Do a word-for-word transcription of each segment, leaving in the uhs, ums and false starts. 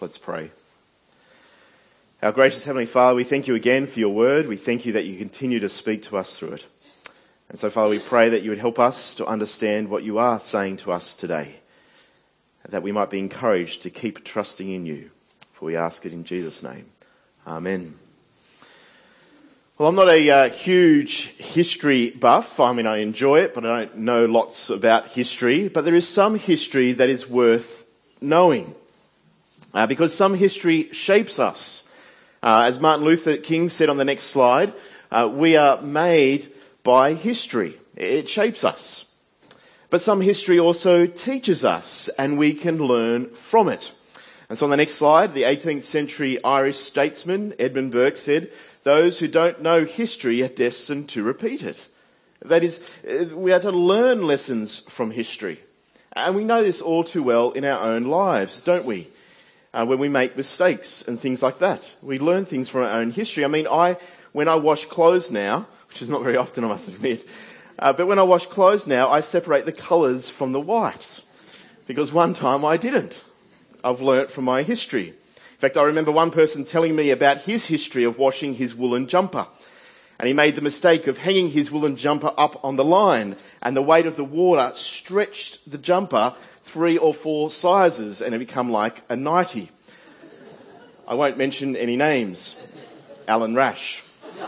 Let's pray. Our gracious Heavenly Father, we thank you again for your word. We thank you that you continue to speak to us through it. And so, Father, we pray that you would help us to understand what you are saying to us today, and that we might be encouraged to keep trusting in you. For we ask it in Jesus' name. Amen. Well, I'm not a uh, huge history buff. I mean, I enjoy it, but I don't know lots about history. But there is some history that is worth knowing. Uh, because some history shapes us. Uh, as Martin Luther King said on the next slide, uh, we are made by history. It shapes us. But some history also teaches us, and we can learn from it. And so on the next slide, the eighteenth century Irish statesman Edmund Burke said, "Those who don't know history are destined to repeat it." That is, we are to learn lessons from history. And we know this all too well in our own lives, don't we? Uh, when we make mistakes and things like that. We learn things from our own history. I mean, I, when I wash clothes now, which is not very often, I must admit, uh, but when I wash clothes now, I separate the colours from the whites. Because one time I didn't. I've learnt from my history. In fact, I remember one person telling me about his history of washing his woolen jumper. And he made the mistake of hanging his woolen jumper up on the line, and the weight of the water stretched the jumper three or four sizes, and it became like a nightie. I won't mention any names. Alan Rash.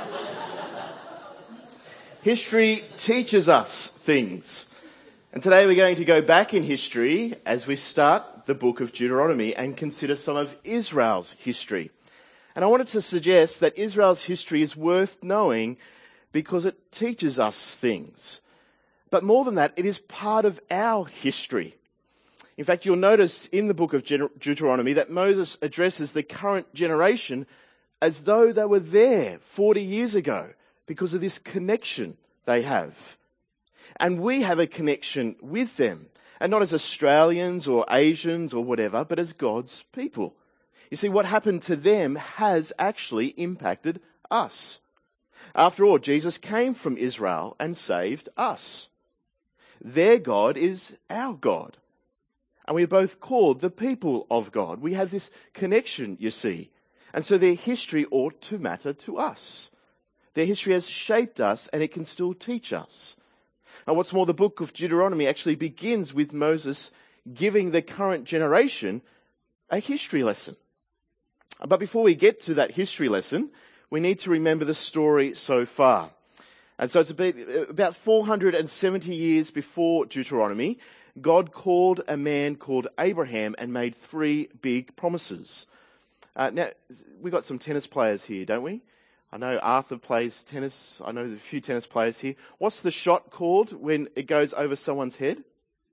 History teaches us things. And today we're going to go back in history as we start the book of Deuteronomy and consider some of Israel's history. And I wanted to suggest that Israel's history is worth knowing because it teaches us things. But more than that, it is part of our history. In fact, you'll notice in the book of Deuteronomy that Moses addresses the current generation as though they were there forty years ago because of this connection they have. And we have a connection with them, and not as Australians or Asians or whatever, but as God's people. You see, what happened to them has actually impacted us. After all, Jesus came from Israel and saved us. Their God is our God. And we are both called the people of God. We have this connection, you see. And so their history ought to matter to us. Their history has shaped us, and it can still teach us. And what's more, the book of Deuteronomy actually begins with Moses giving the current generation a history lesson. But before we get to that history lesson, we need to remember the story so far. And so it's about four hundred seventy years before Deuteronomy, God called a man called Abraham and made three big promises. Uh, now, we've got some tennis players here, don't we? I know Arthur plays tennis. I know there's a few tennis players here. What's the shot called when it goes over someone's head?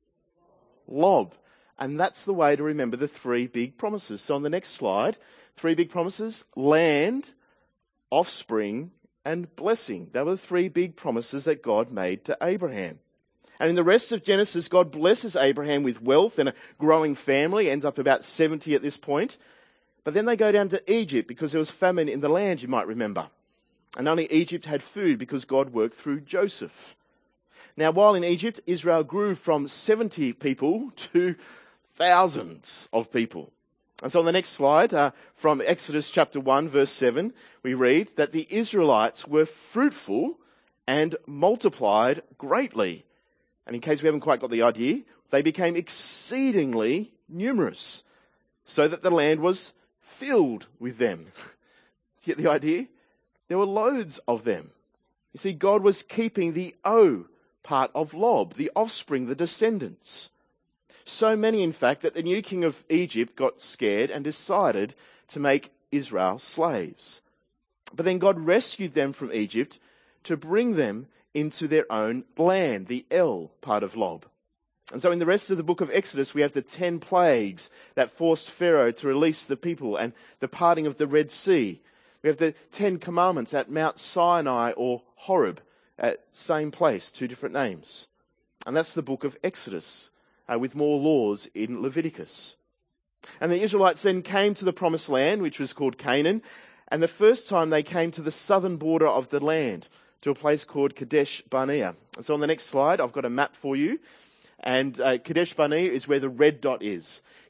Lob. And that's the way to remember the three big promises. So on the next slide, three big promises: land, offspring, and blessing. They were the three big promises that God made to Abraham. And in the rest of Genesis, God blesses Abraham with wealth and a growing family, ends up about seventy at this point. But then they go down to Egypt because there was famine in the land, you might remember. And only Egypt had food because God worked through Joseph. Now, while in Egypt, Israel grew from seventy people to thousands of people. And so on the next slide, uh, from Exodus chapter one, verse seven, we read that the Israelites were fruitful and multiplied greatly. And in case we haven't quite got the idea, they became exceedingly numerous, so that the land was filled with them. Do you get the idea? There were loads of them. You see, God was keeping the O part of Lob, the offspring, the descendants. So many, in fact, that the new king of Egypt got scared and decided to make Israel slaves. But then God rescued them from Egypt to bring them into their own land, the El part of Lob. And so in the rest of the book of Exodus, we have the ten plagues that forced Pharaoh to release the people and the parting of the Red Sea. We have the Ten Commandments at Mount Sinai or Horeb, at same place, two different names. And that's the book of Exodus, uh, with more laws in Leviticus. And the Israelites then came to the promised land, which was called Canaan. And the first time they came to the southern border of the land, to a place called Kadesh Barnea. And so on the next slide, I've got a map for you. And uh, Kadesh Barnea is where the red dot is.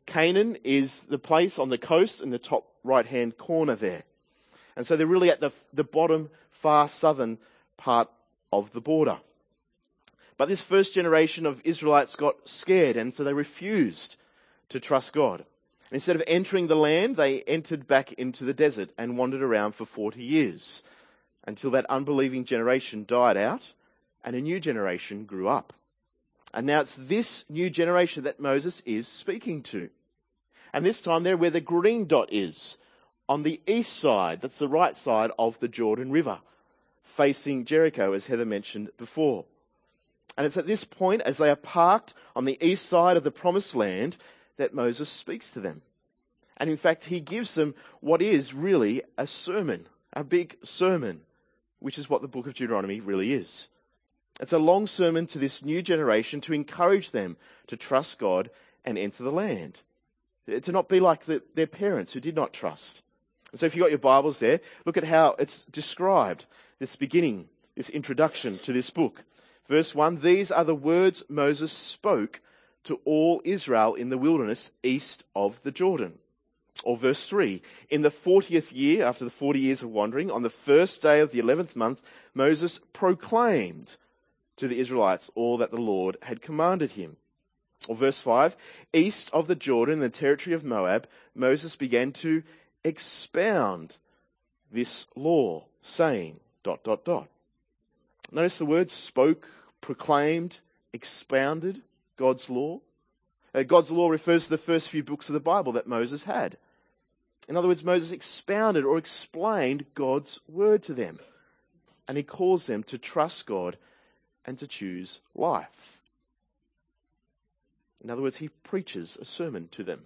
Canaan is the place on the coast in the top right-hand corner there. And so they're really at the, the bottom, far southern part of the border. But this first generation of Israelites got scared, and so they refused to trust God. And instead of entering the land, they entered back into the desert and wandered around for forty years until that unbelieving generation died out and a new generation grew up. And now it's this new generation that Moses is speaking to. And this time they're where the green dot is, on the east side, that's the right side of the Jordan River, facing Jericho, as Heather mentioned before. And it's at this point, as they are parked on the east side of the promised land, that Moses speaks to them. And in fact, he gives them what is really a sermon, a big sermon, which is what the book of Deuteronomy really is. It's a long sermon to this new generation to encourage them to trust God and enter the land. To not be like the, their parents who did not trust. And so if you've got your Bibles there, look at how it's described, this beginning, this introduction to this book. Verse one, these are the words Moses spoke to all Israel in the wilderness east of the Jordan. Or verse three, in the fortieth year, after the forty years of wandering, on the first day of the eleventh month, Moses proclaimed to the Israelites all that the Lord had commanded him. Or verse five, east of the Jordan, the territory of Moab, Moses began to expound this law, saying, dot, dot, dot. Notice the words spoke, proclaimed, expounded God's law. Uh, God's law refers to the first few books of the Bible that Moses had. In other words, Moses expounded or explained God's word to them. And he calls them to trust God and to choose life. In other words, he preaches a sermon to them.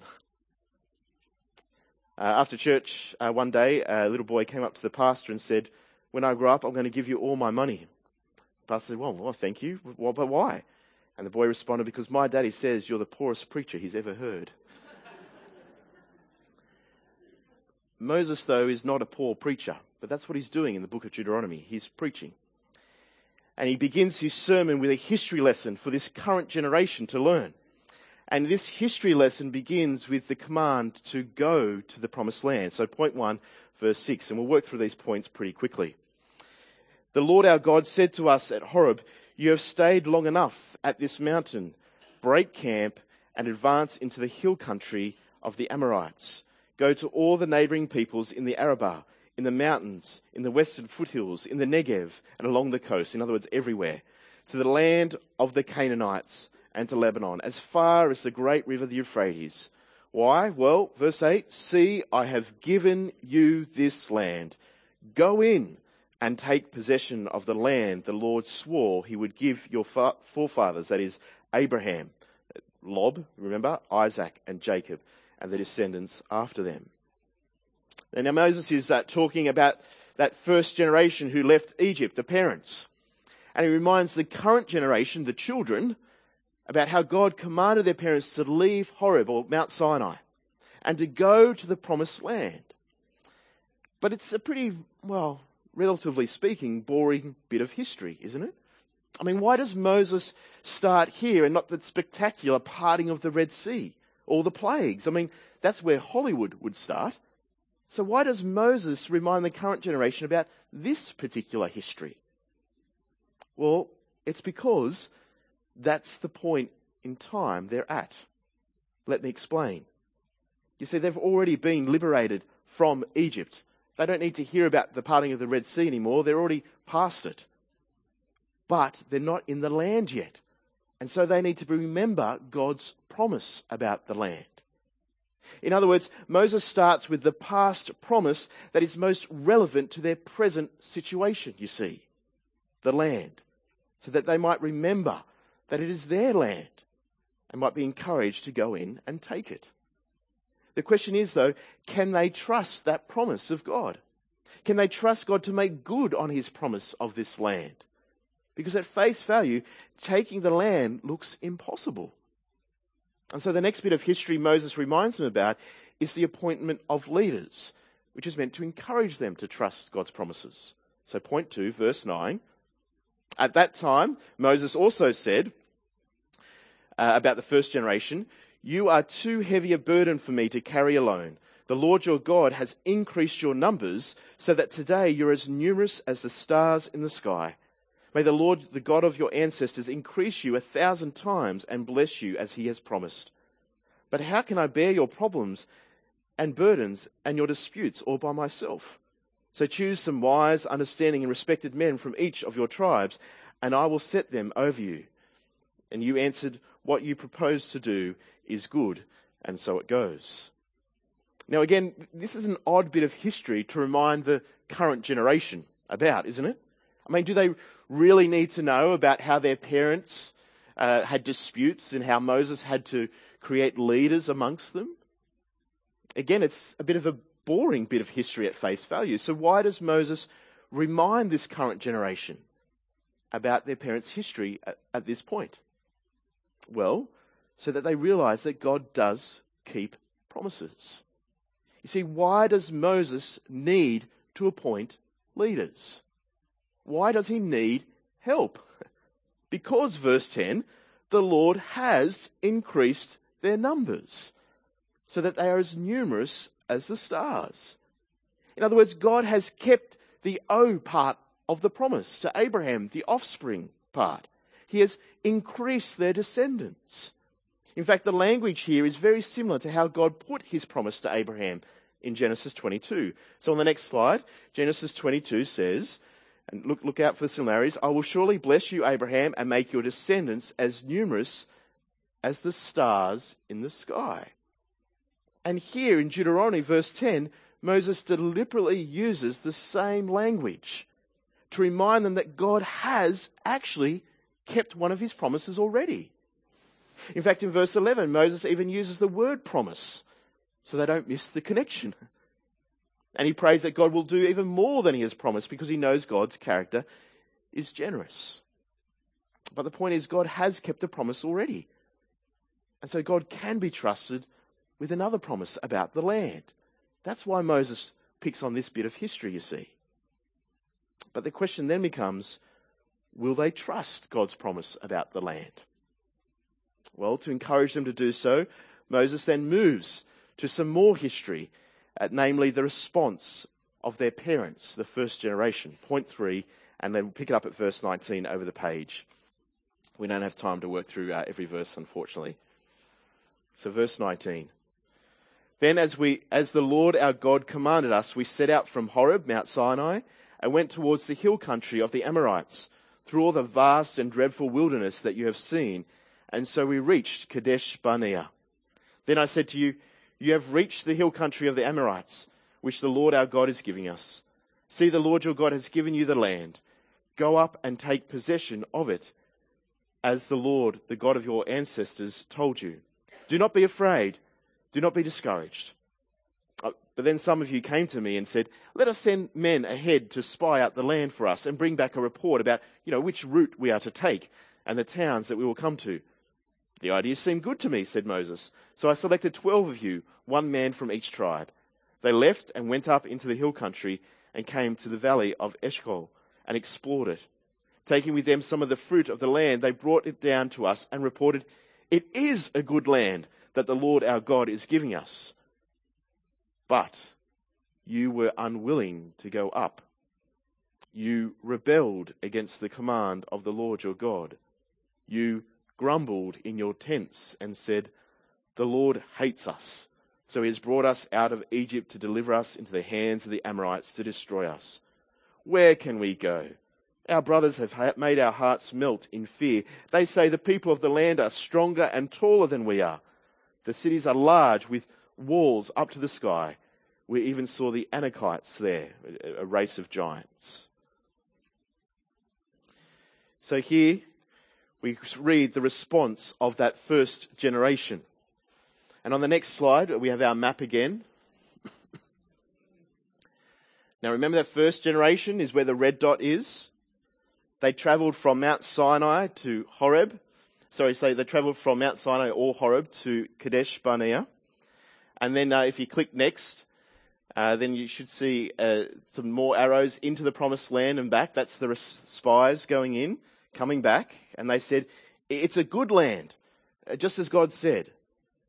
Uh, after church uh, one day, a little boy came up to the pastor and said, when I grow up, I'm going to give you all my money. The pastor said, well, well thank you. Well, but why? And the boy responded, because my daddy says you're the poorest preacher he's ever heard. Moses, though, is not a poor preacher, but that's what he's doing in the book of Deuteronomy. He's preaching. And he begins his sermon with a history lesson for this current generation to learn. And this history lesson begins with the command to go to the promised land. So point one, verse six, and we'll work through these points pretty quickly. The Lord our God said to us at Horeb, you have stayed long enough at this mountain. Break camp and advance into the hill country of the Amorites. Go to all the neighbouring peoples in the Arabah, in the mountains, in the western foothills, in the Negev, and along the coast, in other words, everywhere, to the land of the Canaanites and to Lebanon, as far as the great river, the Euphrates. Why? Well, verse eight, see, I have given you this land. Go in and take possession of the land the Lord swore he would give your forefathers, that is, Abraham, Lob, remember, Isaac and Jacob, and the descendants after them. And now Moses is uh, talking about that first generation who left Egypt, the parents. And he reminds the current generation, the children, about how God commanded their parents to leave Horeb, or Mount Sinai, and to go to the promised land. But it's a pretty, well, relatively speaking, boring bit of history, isn't it? I mean, why does Moses start here and not the spectacular parting of the Red Sea, or the plagues? I mean, that's where Hollywood would start. So why does Moses remind the current generation about this particular history? Well, it's because that's the point in time they're at. Let me explain. You see, they've already been liberated from Egypt. They don't need to hear about the parting of the Red Sea anymore. They're already past it. But they're not in the land yet. And so they need to remember God's promise about the land. In other words, Moses starts with the past promise that is most relevant to their present situation, you see, the land, so that they might remember that it is their land and might be encouraged to go in and take it. The question is, though, can they trust that promise of God? Can they trust God to make good on his promise of this land? Because at face value, taking the land looks impossible. And so the next bit of history Moses reminds them about is the appointment of leaders, which is meant to encourage them to trust God's promises. So point two, verse nine. At that time, Moses also said uh, about the first generation, You are too heavy a burden for me to carry alone. The Lord your God has increased your numbers so that today you're as numerous as the stars in the sky. May the Lord, the God of your ancestors, increase you a thousand times and bless you as he has promised. But how can I bear your problems and burdens and your disputes all by myself? So choose some wise, understanding and respected men from each of your tribes, and I will set them over you. And you answered, what you propose to do is good, and so it goes. Now again, this is an odd bit of history to remind the current generation about, isn't it? I mean, do they really need to know about how their parents uh, had disputes and how Moses had to create leaders amongst them? Again, it's a bit of a boring bit of history at face value. So why does Moses remind this current generation about their parents' history at, at this point? Well, so that they realize that God does keep promises. You see, why does Moses need to appoint leaders? Why does he need help? Because, verse ten, the Lord has increased their numbers so that they are as numerous as the stars. In other words, God has kept the O part of the promise to Abraham, the offspring part. He has increased their descendants. In fact, the language here is very similar to how God put his promise to Abraham in Genesis twenty-two. So on the next slide, Genesis twenty-two says, and look, look out for the similarities, I will surely bless you, Abraham, and make your descendants as numerous as the stars in the sky. And here in Deuteronomy verse ten, Moses deliberately uses the same language to remind them that God has actually kept one of his promises already. In fact, in verse eleven, Moses even uses the word promise so they don't miss the connection. And he prays that God will do even more than he has promised because he knows God's character is generous. But the point is, God has kept a promise already. And so God can be trusted with another promise about the land. That's why Moses picks on this bit of history, you see. But the question then becomes, will they trust God's promise about the land? Well, to encourage them to do so, Moses then moves to some more history, uh, namely the response of their parents, the first generation. Point three, and then we'll pick it up at verse nineteen over the page. We don't have time to work through uh, every verse, unfortunately. So verse nineteen. Then as we, as the Lord our God commanded us, we set out from Horeb, Mount Sinai, and went towards the hill country of the Amorites, through all the vast and dreadful wilderness that you have seen. And so we reached Kadesh Barnea. Then I said to you, you have reached the hill country of the Amorites, which the Lord our God is giving us. See, the Lord your God has given you the land. Go up and take possession of it, as the Lord, the God of your ancestors, told you. Do not be afraid. Do not be discouraged. But then some of you came to me and said, let us send men ahead to spy out the land for us and bring back a report about, you know, which route we are to take and the towns that we will come to. The idea seemed good to me, said Moses. So I selected twelve of you, one man from each tribe. They left and went up into the hill country and came to the valley of Eshcol and explored it. Taking with them some of the fruit of the land, they brought it down to us and reported, it is a good land that the Lord our God is giving us. But you were unwilling to go up. You rebelled against the command of the Lord your God. You grumbled in your tents and said, the Lord hates us, so he has brought us out of Egypt to deliver us into the hands of the Amorites to destroy us. Where can we go? Our brothers have made our hearts melt in fear. They say the people of the land are stronger and taller than we are. The cities are large with walls up to the sky. We even saw the Anakites there, a race of giants. So here we read the response of that first generation. And on the next slide, we have our map again. Now remember that first generation is where the red dot is. They travelled from Mount Sinai to Horeb. Sorry, so they travelled from Mount Sinai or Horeb to Kadesh Barnea. And then uh, if you click next, uh, then you should see uh, some more arrows into the promised land and back. That's the spies going in, coming back. And they said, it's a good land, just as God said.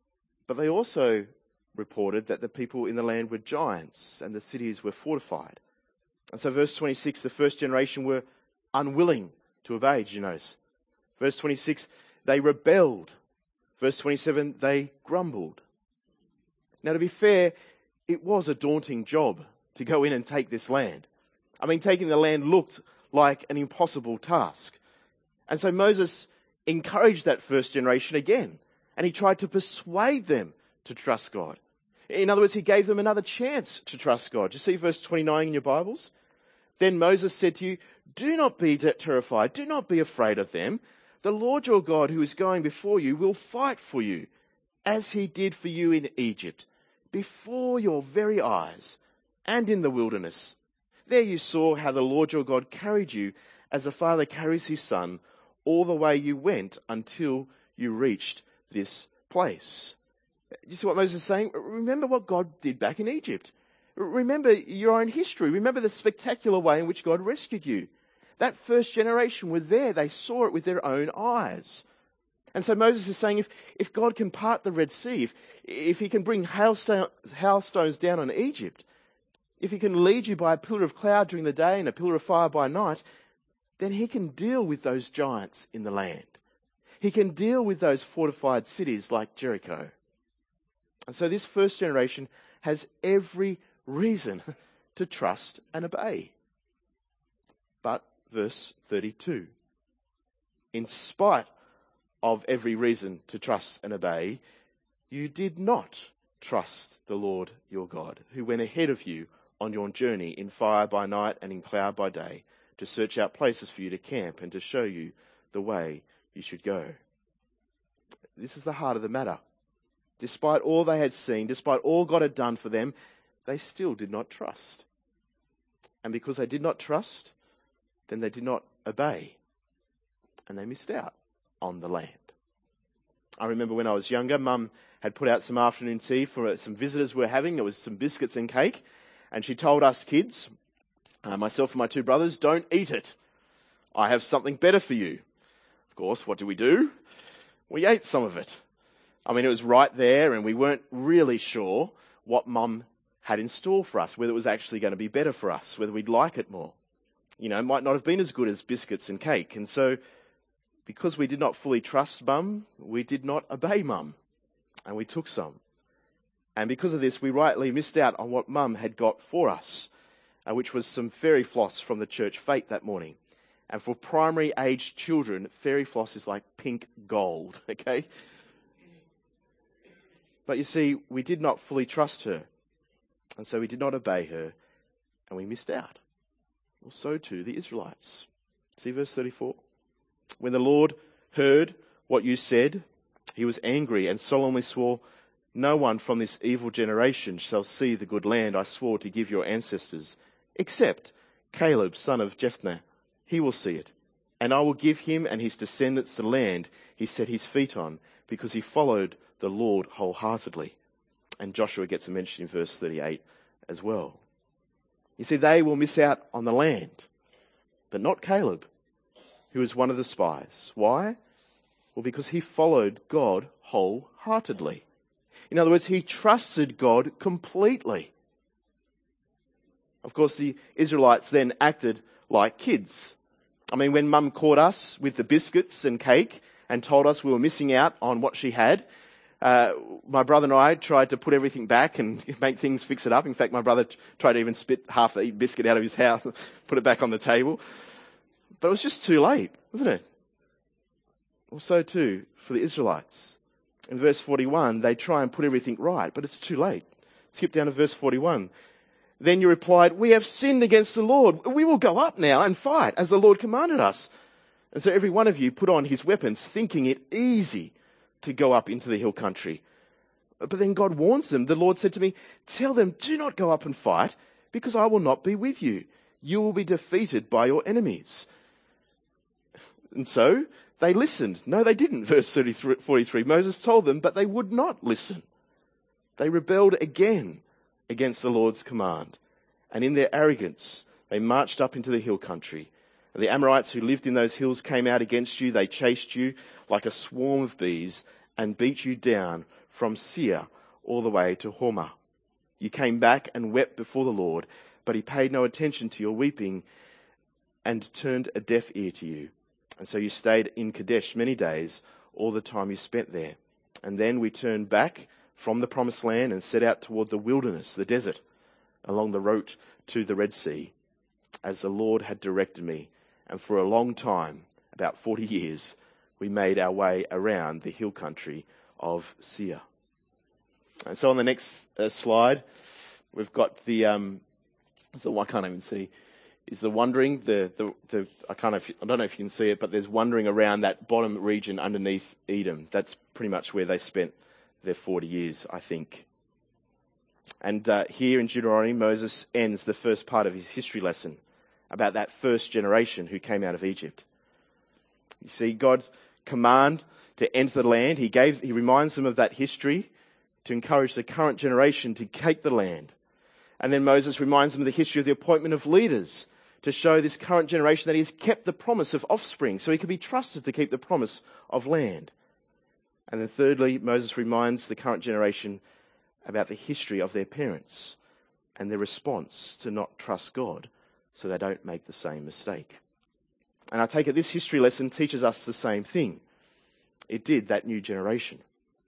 But they also reported that the people in the land were giants and the cities were fortified. And so verse twenty-six, the first generation were unwilling to obey. Did you notice? Verse twenty-six, they rebelled. Verse twenty-seven, they grumbled. Now, to be fair, it was a daunting job to go in and take this land. I mean, taking the land looked like an impossible task. And so Moses encouraged that first generation again, and he tried to persuade them to trust God. In other words, he gave them another chance to trust God. You see verse twenty-nine in your Bibles? Then Moses said to you, do not be terrified, do not be afraid of them. The Lord your God who is going before you will fight for you, as he did for you in Egypt, before your very eyes, and in the wilderness. There you saw how the Lord your God carried you as a father carries his son all the way you went until you reached this place. You see what Moses is saying? Remember what God did back in Egypt. Remember your own history. Remember the spectacular way in which God rescued you. That first generation were there. They saw it with their own eyes. And so Moses is saying if, if God can part the Red Sea, if, if he can bring hailstone, hailstones down on Egypt, if he can lead you by a pillar of cloud during the day and a pillar of fire by night, then he can deal with those giants in the land. He can deal with those fortified cities like Jericho. And so this first generation has every reason to trust and obey. But verse thirty-two, in spite of every reason to trust and obey, you did not trust the Lord your God, who went ahead of you on your journey in fire by night and in cloud by day, to search out places for you to camp and to show you the way you should go. This is the heart of the matter. Despite all they had seen, despite all God had done for them, they still did not trust. And because they did not trust, then they did not obey. And they missed out on the land. I remember when I was younger, Mum had put out some afternoon tea for some visitors we were having. There was some biscuits and cake. And she told us kids, uh, myself and my two brothers, don't eat it. I have something better for you. Of course, what do we do? We ate some of it. I mean, it was right there and we weren't really sure what Mum had in store for us, whether it was actually going to be better for us, whether we'd like it more. You know, it might not have been as good as biscuits and cake. And so, because we did not fully trust Mum, we did not obey Mum. And we took some. And because of this, we rightly missed out on what Mum had got for us, uh, which was some fairy floss from the church fete that morning. And for primary aged children, fairy floss is like pink gold, okay? But you see, we did not fully trust her. And so we did not obey her. And we missed out. Well, so too the Israelites. See verse thirty-four? When the Lord heard what you said, he was angry and solemnly swore, no one from this evil generation shall see the good land I swore to give your ancestors, except Caleb, son of Jephunneh. He will see it. And I will give him and his descendants the land he set his feet on, because he followed the Lord wholeheartedly. And Joshua gets a mention in verse thirty-eight as well. You see, they will miss out on the land, but not Caleb, who was one of the spies. Why? Well, because he followed God wholeheartedly. In other words, he trusted God completely. Of course, the Israelites then acted like kids. I mean, when Mum caught us with the biscuits and cake and told us we were missing out on what she had, uh, my brother and I tried to put everything back and make things, fix it up. In fact, my brother tried to even spit half the biscuit out of his house, put it back on the table. But it was just too late, wasn't it? Well, so too for the Israelites. In verse forty-one, they try and put everything right, but it's too late. Skip down to verse forty-one. Then you replied, we have sinned against the Lord. We will go up now and fight as the Lord commanded us. And so every one of you put on his weapons, thinking it easy to go up into the hill country. But then God warns them. The Lord said to me, tell them, do not go up and fight, because I will not be with you. You will be defeated by your enemies. And so they listened. No, they didn't. Verse forty-three. Moses told them, but they would not listen. They rebelled again against the Lord's command. And in their arrogance, they marched up into the hill country. And the Amorites who lived in those hills came out against you. They chased you like a swarm of bees and beat you down from Seir all the way to Hormah. You came back and wept before the Lord, but he paid no attention to your weeping and turned a deaf ear to you. And so you stayed in Kadesh many days, all the time you spent there. And then we turned back from the promised land and set out toward the wilderness, the desert, along the route to the Red Sea, as the Lord had directed me. And for a long time, about forty years, we made our way around the hill country of Seir. And so on the next uh, slide, we've got the, um, so I can't even see, is the wandering, the, the, the, I can't, I don't know if you can see it, but there's wandering around that bottom region underneath Edom. That's pretty much where they spent their forty years, I think. And uh, here in Deuteronomy, Moses ends the first part of his history lesson about that first generation who came out of Egypt. You see, God's command to enter the land, he gave, he reminds them of that history to encourage the current generation to take the land. And then Moses reminds them of the history of the appointment of leaders to show this current generation that he has kept the promise of offspring, so he can be trusted to keep the promise of land. And then thirdly, Moses reminds the current generation about the history of their parents and their response to not trust God so they don't make the same mistake. And I take it this history lesson teaches us the same thing. It did that new generation.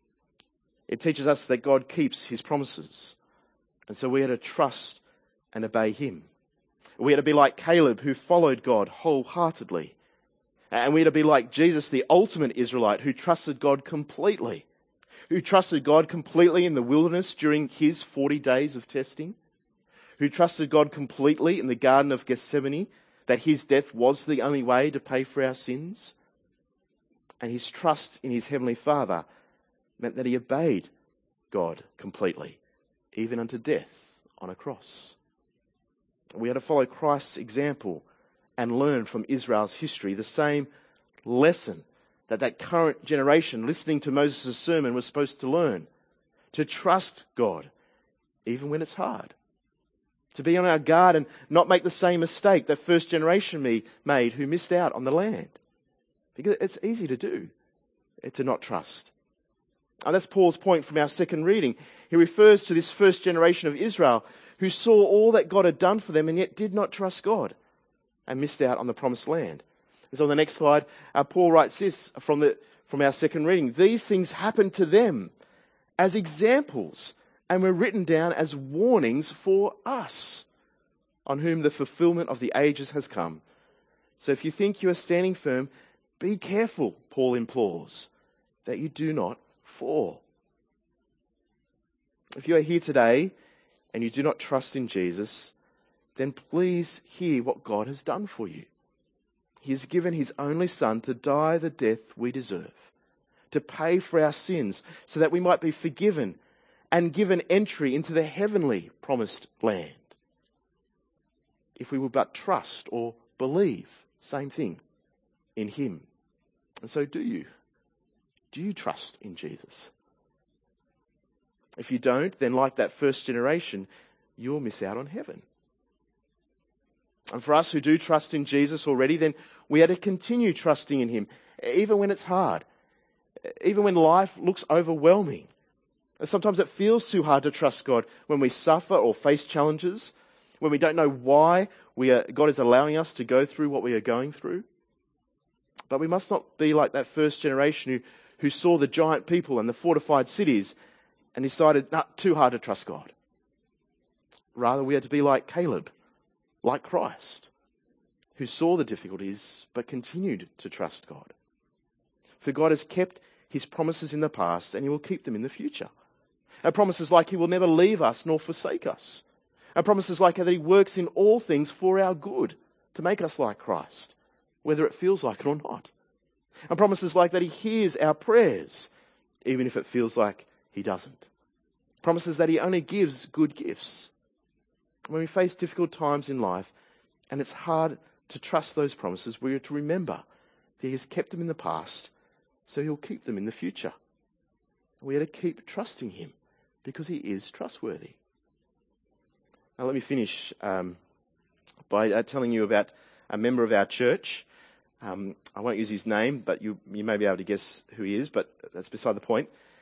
It teaches us that God keeps his promises. And so we are to trust and obey him. We are to be like Caleb, who followed God wholeheartedly. And we are to be like Jesus, the ultimate Israelite, who trusted God completely. Who trusted God completely in the wilderness during his forty days of testing. Who trusted God completely in the Garden of Gethsemane, that his death was the only way to pay for our sins. And his trust in his Heavenly Father meant that he obeyed God completely, even unto death on a cross. We are to follow Christ's example and learn from Israel's history the same lesson that that current generation listening to Moses' sermon was supposed to learn. To trust God, even when it's hard. To be on our guard and not make the same mistake that first generation me made who missed out on the land. Because it's easy to do, to not trust. And that's Paul's point from our second reading. He refers to this first generation of Israel who saw all that God had done for them and yet did not trust God and missed out on the promised land. And so on the next slide, uh, Paul writes this from the from our second reading. These things happened to them as examples and were written down as warnings for us, on whom the fulfillment of the ages has come. So if you think you are standing firm, be careful, Paul implores, that you do not fall. If you are here today and you do not trust in Jesus, then please hear what God has done for you. He has given his only Son to die the death we deserve, to pay for our sins so that we might be forgiven and given entry into the heavenly promised land. If we will but trust or believe, same thing, in him. And so do you? Do you trust in Jesus? If you don't, then like that first generation, you'll miss out on heaven. And for us who do trust in Jesus already, then we are to continue trusting in him, even when it's hard, even when life looks overwhelming. And sometimes it feels too hard to trust God when we suffer or face challenges, when we don't know why we are, God is allowing us to go through what we are going through. But we must not be like that first generation who, who saw the giant people and the fortified cities and decided, not too hard to trust God. Rather, we are to be like Caleb, like Christ, who saw the difficulties but continued to trust God. For God has kept his promises in the past and he will keep them in the future. And promises like he will never leave us nor forsake us. And promises like that he works in all things for our good to make us like Christ, whether it feels like it or not. And promises like that he hears our prayers, even if it feels like he doesn't. Promises that he only gives good gifts. When we face difficult times in life and it's hard to trust those promises, we are to remember that he has kept them in the past, so he'll keep them in the future. We are to keep trusting him because he is trustworthy. Now let me finish um, by uh, telling you about a member of our church. Um, I won't use his name, but you, you may be able to guess who he is, but that's beside the point.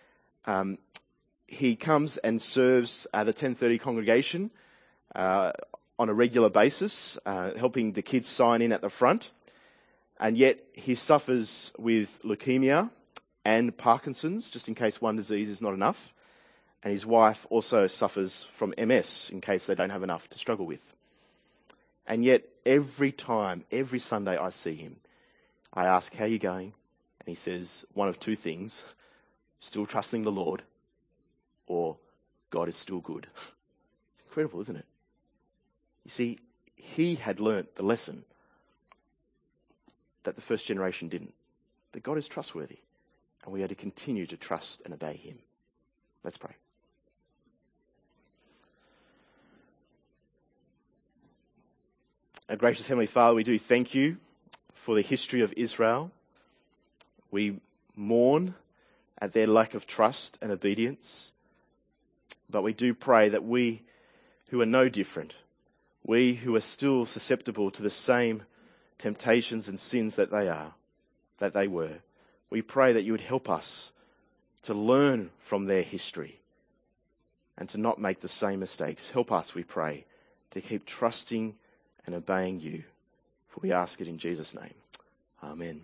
Um, he comes and serves uh, the ten thirty congregation uh, on a regular basis, uh, helping the kids sign in at the front. And yet he suffers with leukemia and Parkinson's, just in case one disease is not enough. And his wife also suffers from M S, in case they don't have enough to struggle with. And yet every time, every Sunday I see him, I ask, how are you going? And he says one of two things: still trusting the Lord, or God is still good. It's incredible, isn't it? You see, he had learnt the lesson that the first generation didn't, that God is trustworthy, and we are to continue to trust and obey him. Let's pray. Our gracious Heavenly Father, we do thank you for the history of Israel. We mourn at their lack of trust and obedience, but we do pray that we who are no different, we who are still susceptible to the same temptations and sins that they are, that they were, we pray that you would help us to learn from their history and to not make the same mistakes. Help us, we pray, to keep trusting and obeying you. For we ask it in Jesus' name. Amen.